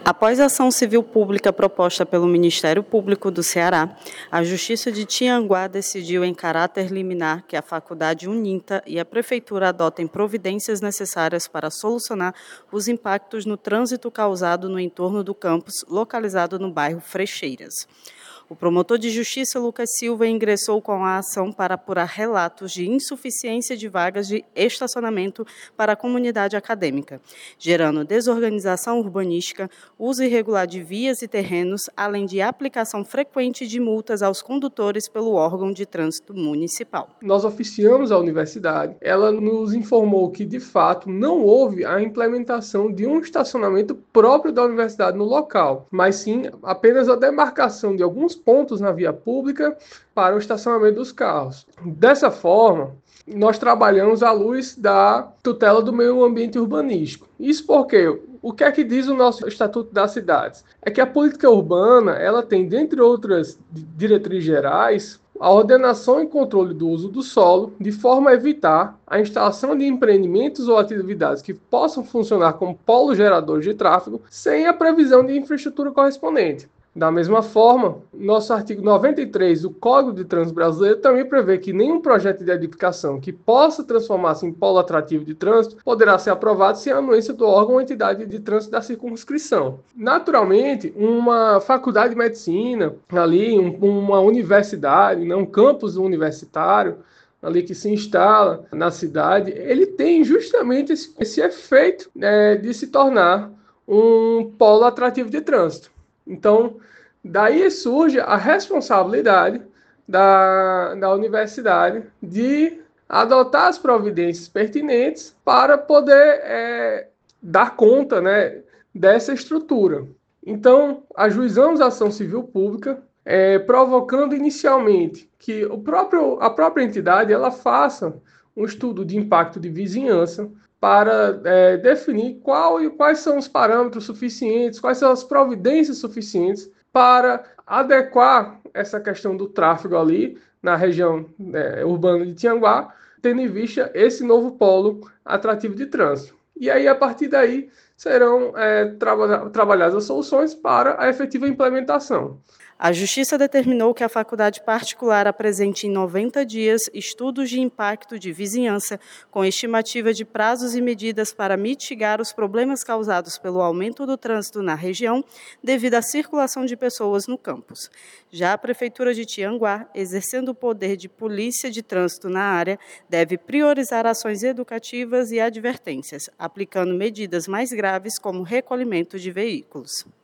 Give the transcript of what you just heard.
Após a ação civil pública proposta pelo Ministério Público do Ceará, a Justiça de Tianguá decidiu em caráter liminar que a Faculdade Uninta e a Prefeitura adotem providências necessárias para solucionar os impactos no trânsito causado no entorno do campus, localizado no bairro Frecheiras. O promotor de justiça, Lucas Silva, ingressou com a ação para apurar relatos de insuficiência de vagas de estacionamento para a comunidade acadêmica, gerando desorganização urbanística, uso irregular de vias e terrenos, além de aplicação frequente de multas aos condutores pelo órgão de trânsito municipal. Nós oficiamos a universidade, ela nos informou que, de fato, não houve a implementação de um estacionamento próprio da universidade no local, mas sim apenas a demarcação de alguns pontos na via pública para o estacionamento dos carros. Dessa forma, nós trabalhamos à luz da tutela do meio ambiente urbanístico. Isso porque o que é que diz o nosso Estatuto das Cidades? É que a política urbana, ela tem, dentre outras diretrizes gerais, a ordenação e controle do uso do solo, de forma a evitar a instalação de empreendimentos ou atividades que possam funcionar como polos geradores de tráfego, sem a previsão de infraestrutura correspondente. Da mesma forma, nosso artigo 93 do Código de Trânsito Brasileiro também prevê que nenhum projeto de edificação que possa transformar-se em polo atrativo de trânsito poderá ser aprovado sem a anuência do órgão ou entidade de trânsito da circunscrição. Naturalmente, uma faculdade de medicina, uma universidade, um campus universitário, ali que se instala na cidade, ele tem justamente esse efeito de se tornar um polo atrativo de trânsito. Então, daí surge a responsabilidade da universidade de adotar as providências pertinentes para poder dar conta, dessa estrutura. Então, ajuizamos a ação civil pública, provocando inicialmente que a própria entidade ela faça um estudo de impacto de vizinhança, para definir quais são os parâmetros suficientes, quais são as providências suficientes para adequar essa questão do tráfego ali na região urbana de Tianguá, tendo em vista esse novo polo atrativo de trânsito. E aí, a partir daí, serão trabalhadas as soluções para a efetiva implementação. A Justiça determinou que a faculdade particular apresente em 90 dias estudos de impacto de vizinhança com estimativa de prazos e medidas para mitigar os problemas causados pelo aumento do trânsito na região devido à circulação de pessoas no campus. Já a Prefeitura de Tianguá, exercendo o poder de polícia de trânsito na área, deve priorizar ações educativas e advertências, aplicando medidas mais graves como recolhimento de veículos.